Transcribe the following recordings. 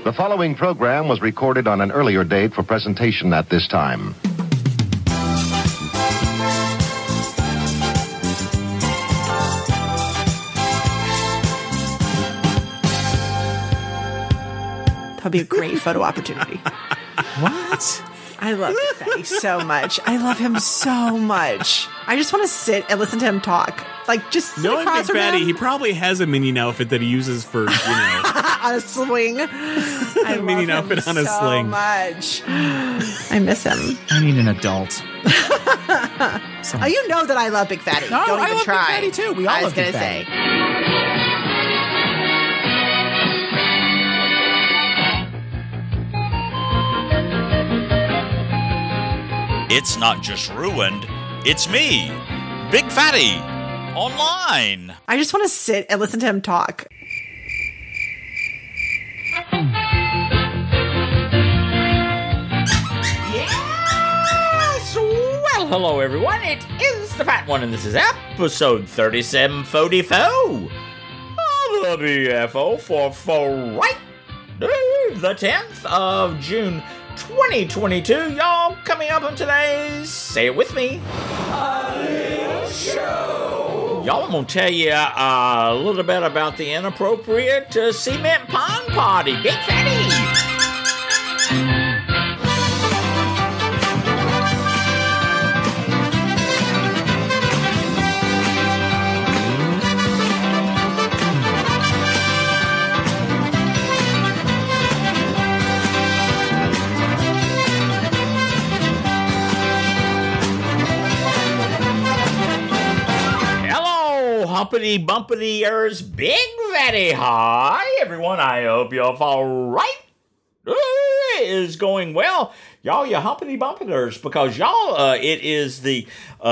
The following program was recorded on an earlier date for presentation at this time. That'll be a great photo opportunity. What? I love Fatty so much. I love him so much. I just want to sit and listen to him talk. Like, just sit Knowing across Big from Fatty, him he probably has a minion outfit that he uses for, on a swing. I minion love him outfit on a so sling. much. I miss him. I need an adult. Oh, you know that I love Big Fatty. No, Don't I even love try. Big Fatty, too. We all I was love Big gonna say. It's not just ruined, it's me, Big Fatty, online. I just want to sit and listen to him talk. Yes! Well, hello everyone, it is the Fat One, and this is episode 3744 of the BFO for Friday, the 10th of June, 2022. Y'all, coming up on today's, say it with me, show. Y'all, I'm gonna tell you a little bit about the inappropriate cement pond party. Big Fatty. Humpity bumpity-ers, Big Fatty. Hi, everyone. I hope you're all right. Is going well. Y'all, you humpity bumpiters, because y'all, it is the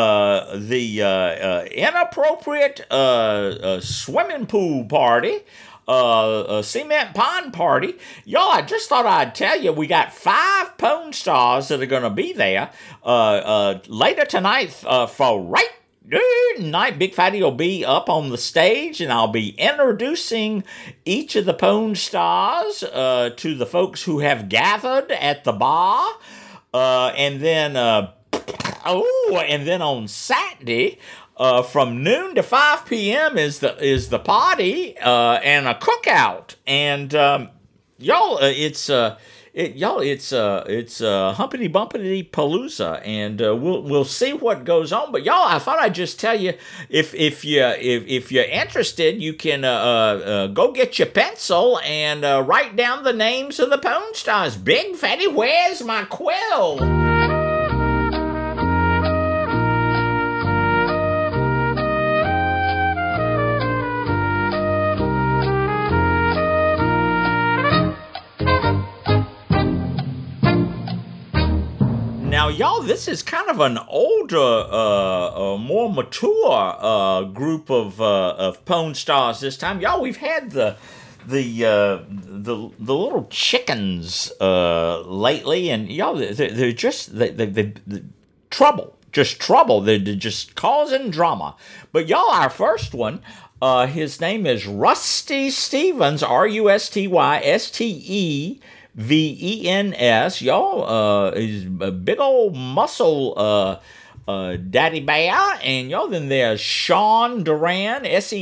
inappropriate swimming pool party. A cement pond party. Y'all, I just thought I'd tell you, we got 5 porn stars that are going to be there later tonight for right night. Big Fatty will be up on the stage, and I'll be introducing each of the porn stars to the folks who have gathered at the bar, and then on Saturday, from noon to 5 p.m. is the party and a cookout, and y'all, it's humpity bumpity palooza, and we'll see what goes on. But y'all, I thought I'd just tell you, if you're interested, you can go get your pencil and write down the names of the porn stars. Big Fatty, where's my quill? Now, y'all, this is kind of an older, more mature group of porn stars this time. Y'all, we've had the little chickens lately, and y'all, they're just trouble. They're just causing drama. But y'all, our first one, his name is Rusty Stevens, RUSTYSTEVENS. Y'all, he's a big old muscle daddy bear. And y'all, then there's Sean Duran,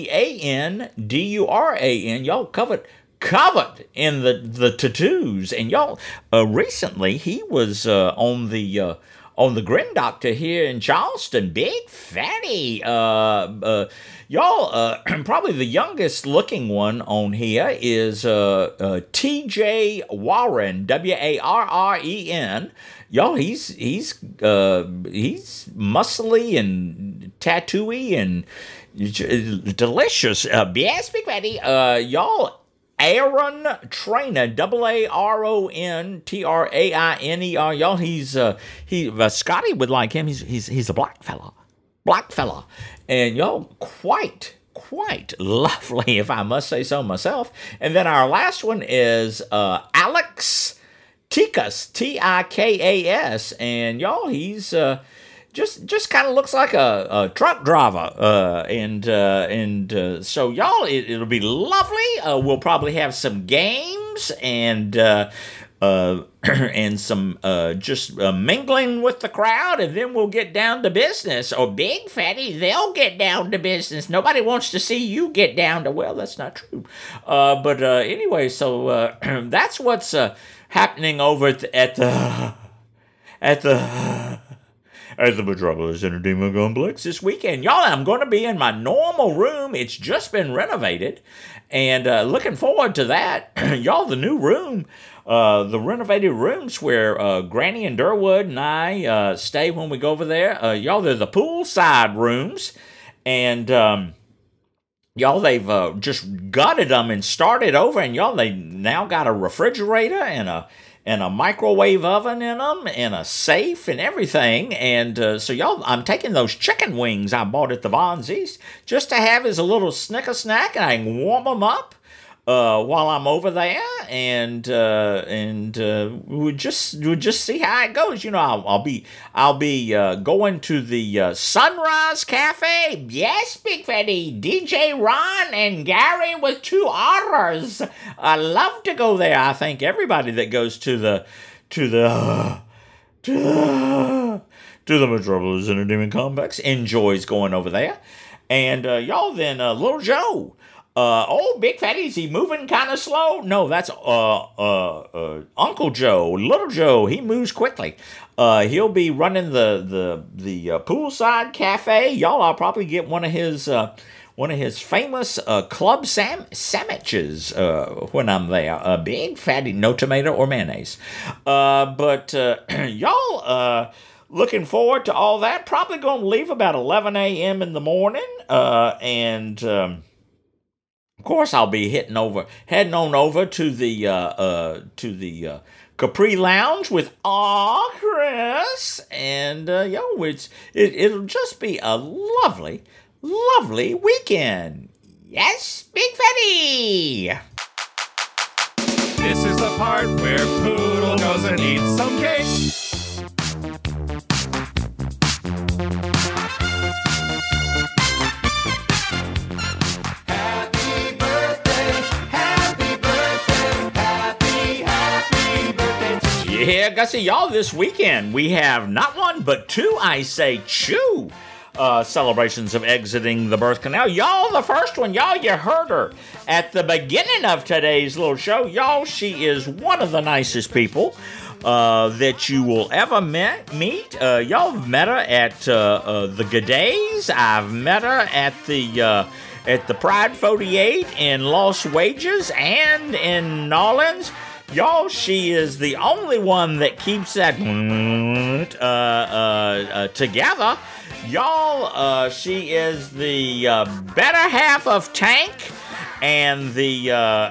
SEANDURAN. Y'all covered in the tattoos. And y'all, recently he was on the Grin Doctor here in Charleston. Big Fatty. Y'all, probably the youngest looking one on here is T.J. Warren, WARREN. Y'all, he's muscly and tattooy and delicious. Yes, Big Fatty. Y'all, Aaron Trainer, AARONTRAINER. Y'all, he's Scotty would like him. He's a black fella, and y'all, quite lovely, if I must say so myself. And then our last one is Alex Tikas, TIKAS, and y'all, he's just kind of looks like a truck driver. So y'all, it'll be lovely. We'll probably have some games and some just mingling with the crowd, and then we'll get down to business. Or Big Fatty, they'll get down to business. Nobody wants to see you get down to, well, that's not true. But anyway, so that's what's happening over at the Metropolis Entertainment Complex this weekend. Y'all, I'm going to be in my normal room. It's just been renovated, and looking forward to that. Y'all, the new room, the renovated rooms where Granny and Durwood and I stay when we go over there. Y'all, they're the poolside rooms, and y'all, they've just gutted them and started over, and y'all, they now got a refrigerator and a microwave oven in them, and a safe and everything. And so y'all, I'm taking those chicken wings I bought at the Vons East just to have as a little snicker snack, and I can warm them up while I'm over there, and we'll just see how it goes. You know, I'll be going to the Sunrise Cafe. Yes, Big Fatty, DJ Ron and Gary with 2 R's. I love to go there. I think everybody that goes to the Metropolis Entertainment Complex enjoys going over there. And y'all, then Little Joe. Big Fatty, is he moving kind of slow? No, that's Uncle Joe. Little Joe, he moves quickly. He'll be running the poolside cafe. Y'all, I'll probably get one of his famous club sandwiches when I'm there. Big Fatty, no tomato or mayonnaise. But y'all, looking forward to all that. Probably going to leave about 11 a.m. in the morning, and of course, I'll be heading on over to the Capri Lounge with Chris, and it'll just be a lovely, lovely weekend. Yes, Big Fatty. This is the part where Poodle goes and eats some cake. Yeah, Gussie, y'all, this weekend we have not one but 2, I say, celebrations of exiting the birth canal. Y'all, the first one, y'all, you heard her at the beginning of today's little show. Y'all, she is one of the nicest people that you will ever meet. Y'all have met her at the G'days. I've met her at the Pride 48 in Los Wages and in Nolens. Y'all, she is the only one that keeps that together. Y'all, she is the better half of Tank and the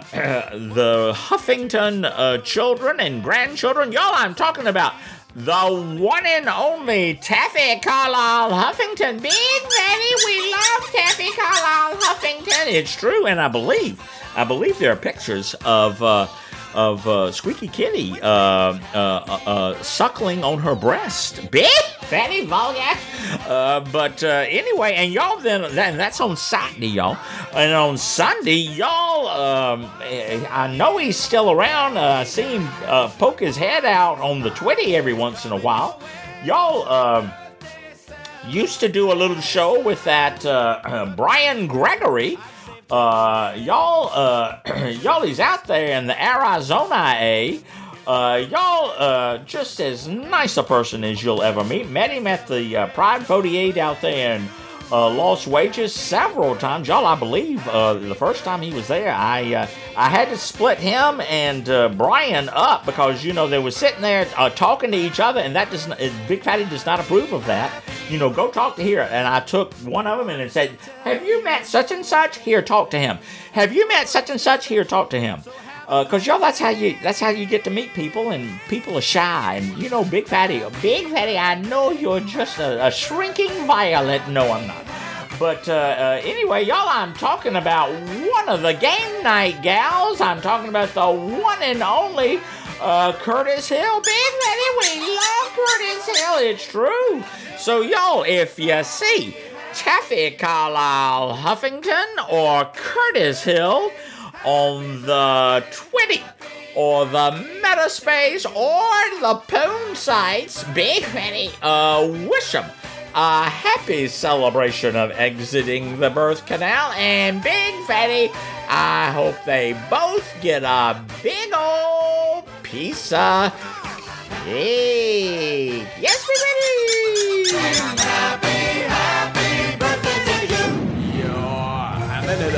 Huffington children and grandchildren. Y'all, I'm talking about the one and only Taffy Carlisle Huffington. Big Fatty, we love Taffy Carlisle Huffington. It's true, and I believe there are pictures of Squeaky Kitty suckling on her breast. Big Fatty vulgar. But anyway, and y'all, then that's on Saturday, y'all. And on Sunday, y'all, I know he's still around. I see him poke his head out on the Twitty every once in a while. Y'all used to do a little show with that Brian Gregory. Y'all, he's out there in the Arizona, y'all, just as nice a person as you'll ever meet. Met him at the Pride 48 out there in Los Wages several times. Y'all, I believe the first time he was there, I had to split him and Brian up because, you know, they were sitting there talking to each other, and that Big Fatty does not approve of that. You know, go talk to here. And I took one of them and said, have you met such and such? Here, talk to him. Have you met such and such? Here, talk to him. Because, y'all, that's how you get to meet people, and people are shy. And, you know, Big Fatty, I know you're just a shrinking violet. No, I'm not. But anyway, y'all, I'm talking about one of the game night gals. I'm talking about the one and only Curtis Hill. Big Fatty, we love Curtis Hill. It's true. So, y'all, if you see Taffy Carlisle Huffington or Curtis Hill on the Twitty or the Metaspace or the Poon sites, Big Fatty, wish them a happy celebration of exiting the birth canal, and Big Fatty, I hope they both get a big old piece of cake. Yes, Big Fatty! Happy birthday to you. You're hamming it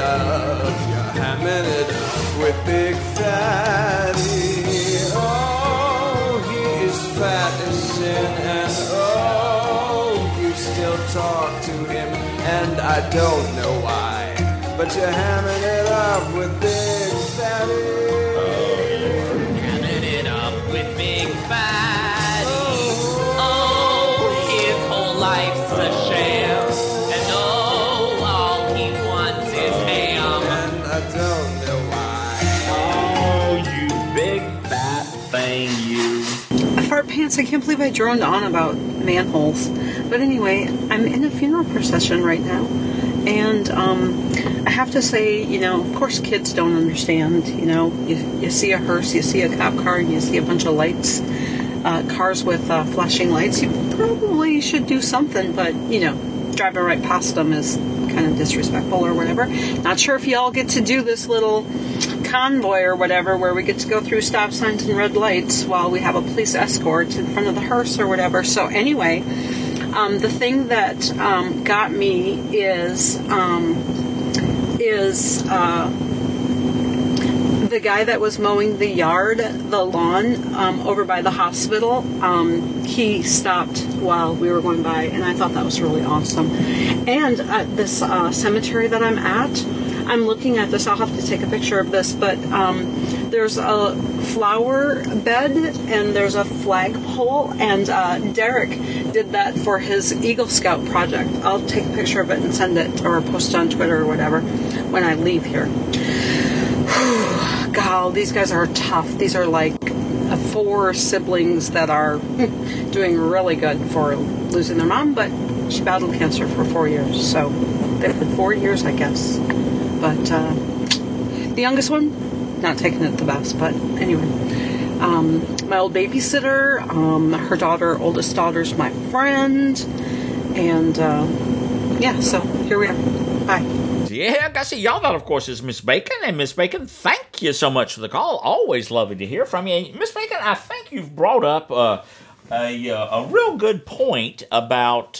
up with Big Fatty. Oh, he is fat as sin, and oh, you still talk to him, and I don't know why, but you're hamming it up with Big Fatty. Hamming it up with Big Fatty. Oh, his whole life's a sham, and oh, all he wants is ham. And I don't know why. Oh, you big fat thing, you. Fart pants, I can't believe I droned on about manholes. But anyway, I'm in a funeral procession right now. And I have to say, of course kids don't understand. You see a hearse, you see a cop car, and you see a bunch of lights, cars with flashing lights. You probably should do something, but, driving right past them is kind of disrespectful or whatever. Not sure if you all get to do this little convoy or whatever where we get to go through stop signs and red lights while we have a police escort in front of the hearse or whatever. So anyway, the thing that got me is the guy that was mowing the lawn over by the hospital. He stopped while we were going by, and I thought that was really awesome. And at this cemetery that I'm at, I'm looking at this. I'll have to take a picture of this, but there's a flower bed and there's a flagpole, and Derek did that for his Eagle Scout project. I'll take a picture of it and send it or post it on Twitter or whatever when I leave here. God, these guys are tough. These are like 4 siblings that are doing really good for losing their mom, but she battled cancer for 4 years, so they've been 4 years, I guess. But the youngest one, not taking it the best, but anyway. My old babysitter, her oldest daughter's my friend, and so here we are. Bye. Yeah, I see y'all. That, of course, is Miss Bacon. And Miss Bacon, thank you so much for the call. Always lovely to hear from you. Miss Bacon, I think you've brought up a real good point about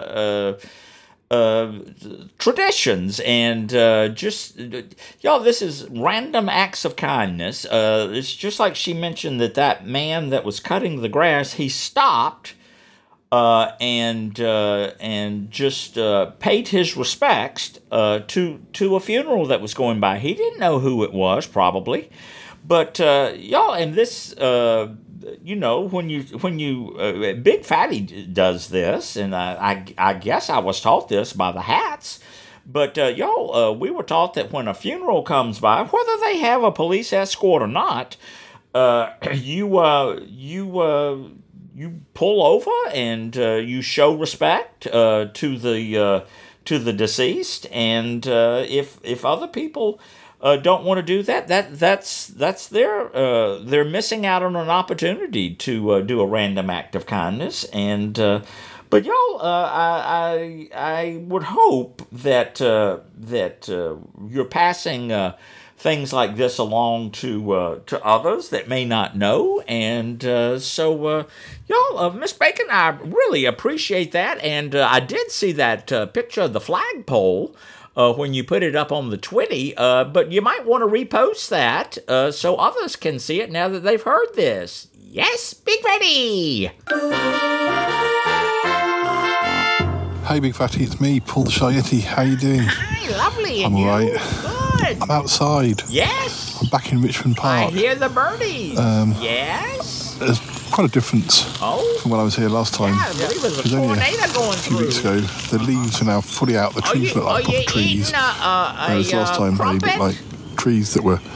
traditions and y'all, this is random acts of kindness. It's just like she mentioned that man that was cutting the grass, he stopped and just paid his respects to a funeral that was going by. He didn't know who it was, probably, but y'all, and this, when you Big Fatty does this, and I guess I was taught this by the hats. But y'all, we were taught that when a funeral comes by, whether they have a police escort or not, you pull over and you show respect to the deceased, and if other people don't want to do that, that's they're missing out on an opportunity to do a random act of kindness. And but y'all, I would hope that you're passing things like this along to others that may not know. And so y'all, Miss Bacon, I really appreciate that. And I did see that picture of the flagpole when you put it up on the Twitty, but you might want to repost that so others can see it now that they've heard this. Yes, Big Fatty! Hey, Big Fatty, it's me, Paul the Shy Yeti. How you doing? Hi, lovely, I'm and all right. Good. I'm outside. Yes. I'm back in Richmond Park. I hear the birdies. Yes. There's quite a difference from when I was here last time. Yeah, I believe there's a tornado going through. A few weeks ago, the leaves are now fully out. The trees look like proper trees. Whereas last time they looked like trees that were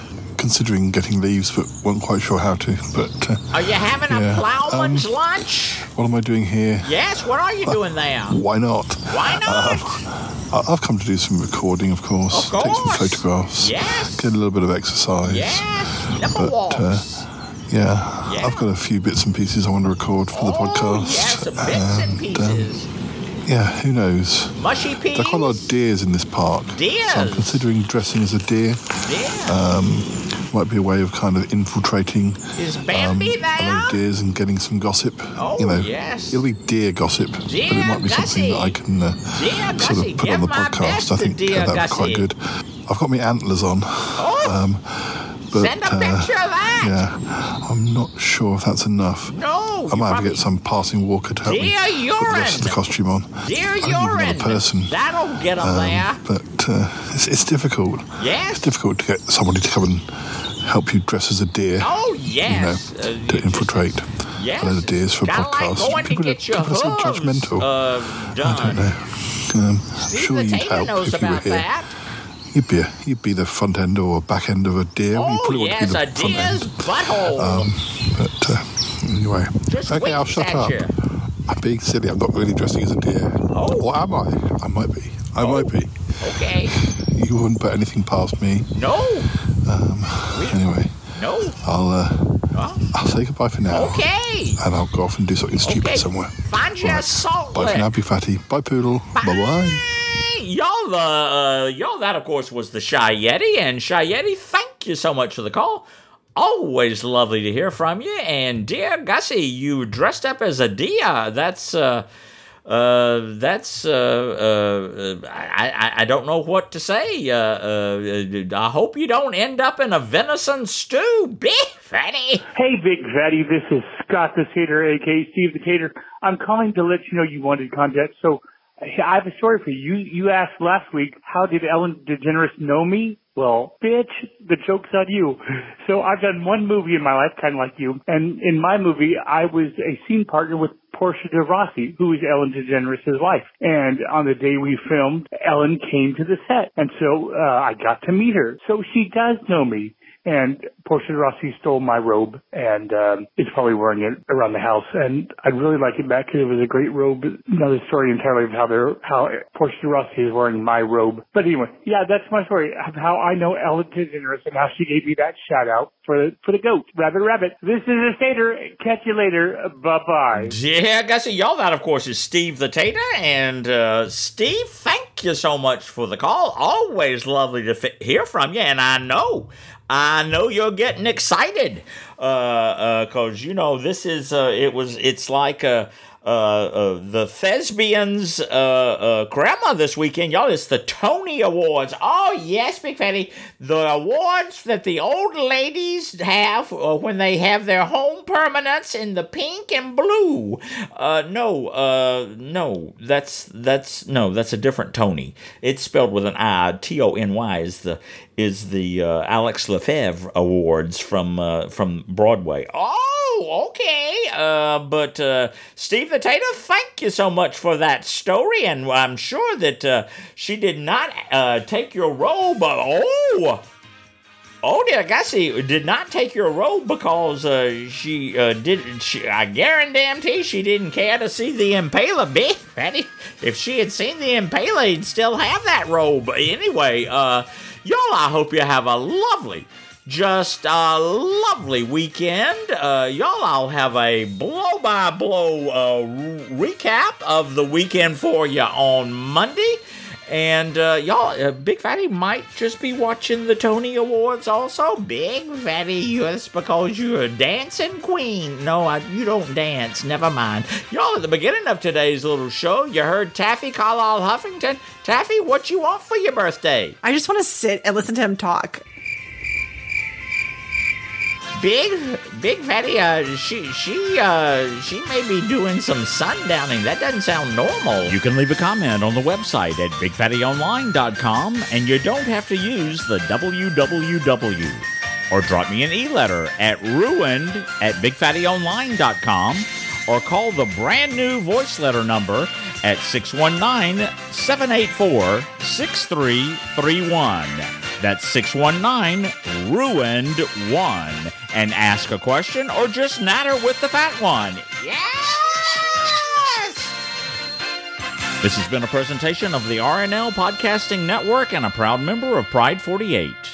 considering getting leaves, but wasn't quite sure how to. But Are you having a yeah, plowman's lunch? what am I doing here? Yes, what are you doing there? Why not? Why not? I've come to do some recording, of course. Of Take some course. photographs. Yes. Get a little bit of exercise. Yes, But Nimblewalks. yeah, I've got a few bits and pieces I want to record for the podcast. Yes, some bits and pieces. Yeah, who knows? Mushy peas. There are quite a lot of deers in this park. Deers. So I'm considering dressing as a deer. Yeah. Might be a way of kind of infiltrating Is Bambi a there? lot of deers and getting some gossip. Oh, you know, yes. It'll be deer gossip, but it might be something that I can Deer sort Gussie, of put on give the my podcast. best I to think Deer that'd be quite Gussie. good. I've got my antlers on. But, Send a picture of that. Yeah, I'm not sure if that's enough. No, I might have to probably- get some passing walker to help me Deer put the rest of the urine. costume on. Deer I don't even know urine. a person. That'll get them there. But it's difficult. Yes. It's difficult to get somebody to come and help you dress as a deer. Oh, yes. You know, to infiltrate Yes. a load of deers for a Kinda podcast. like going to People get your are so hooves judgmental. done. I don't know. Steve Sure the you'd Tater help knows if you were about here. that. You'd be the front end or back end of a deer. You Oh, probably want yes, to be a the front deer's end. butthole. But anyway, Just okay, I'll winks shut at up. you. I'm being silly. I'm not really dressing as a deer. Oh. Or am I? I might be. I might be. Okay. You wouldn't put anything past me. No. Anyway, No. I'll say goodbye for now. Okay. And I'll go off and do something stupid Okay. somewhere. Find your salt Bye for lick. now, Big Fatty. Bye, Poodle. Bye-bye. Y'all, that of course was the Shy Yeti, and Shy Yeti, thank you so much for the call. Always lovely to hear from you, and dear Gussie, you dressed up as a deer. I don't know what to say. I hope you don't end up in a venison stew, Big Fatty. Hey, Big Fatty, this is Scott the Tater, a.k.a. Steve the Tater. I'm calling to let you know you wanted content, so I have a story for you. You asked last week, how did Ellen DeGeneres know me? Well, bitch, the joke's on you. So I've done one movie in my life, kind of like you, and in my movie, I was a scene partner with Portia de Rossi, who is Ellen DeGeneres' wife. And on the day we filmed, Ellen came to the set, and so I got to meet her. So she does know me. And Portia de Rossi stole my robe and is probably wearing it around the house. And I'd really like it back because it was a great robe. Another story entirely of how Portia de Rossi is wearing my robe. But anyway, yeah, that's my story of how I know Ellen DeGeneres and how she gave me that shout out for the goat. Rabbit. This is a Tater. Catch you later. Bye-bye. Yeah, Gussie, y'all, that of course is Steve the Tater, and Steve, thank you so much for the call. Always lovely to hear from you, and I know you're getting excited, cause you know this is it's like the thespians grandma this weekend, y'all. It's the Tony Awards. Oh yes, Big Fatty, the awards that the old ladies have when they have their home permanents in the pink and blue. No, that's a different Tony. It's spelled with an I. Tony is the Alex Lefebvre Awards from Broadway. Oh, okay. But Steve the Tater, thank you so much for that story, and I'm sure that she did not take your robe. Oh dear Gussie, did not take your robe because I guarantee she didn't care to see the Impaler, Big Fatty. If she had seen the Impaler, he'd still have that robe. Anyway, y'all, I hope you have a lovely weekend. Y'all, I'll have a blow-by-blow recap of the weekend for you on Monday. And y'all, Big Fatty might just be watching the Tony Awards also. Big Fatty, that's because you're a dancing queen. No, you don't dance. Never mind. Y'all, at the beginning of today's little show, you heard Taffy Carlisle Huffington. Taffy, what you want for your birthday? I just want to sit and listen to him talk. Big Fatty, she may be doing some sundowning. That doesn't sound normal. You can leave a comment on the website at bigfattyonline.com, and you don't have to use the www. Or drop me an e-letter at ruined@bigfattyonline.com, or call the brand new voice letter number at 619-784-6331. That's 619-RUINED-1. And ask a question or just natter with the fat one. Yes! This has been a presentation of the RNL Podcasting Network and a proud member of Pride 48.